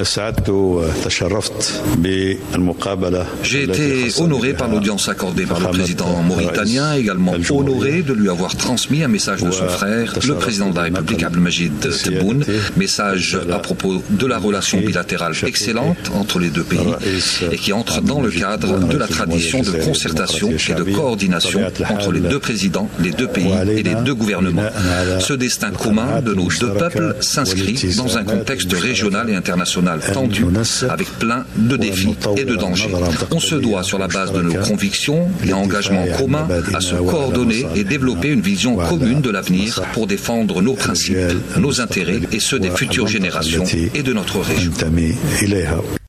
J'ai été honoré par l'audience accordée par le président mauritanien, également honoré de lui avoir transmis un message de son frère, le président de la République Abdelmajid Tebboune, message à propos de la relation bilatérale excellente entre les deux pays et qui entre dans le cadre de la tradition de concertation et de coordination entre les deux présidents, les deux pays et les deux gouvernements. Ce destin commun de nos deux peuples s'inscrit dans un contexte régional et international tendu, avec plein de défis et de dangers. On se doit, sur la base de nos convictions et engagements communs, à se coordonner et développer une vision commune de l'avenir pour défendre nos principes, nos intérêts et ceux des futures générations et de notre région.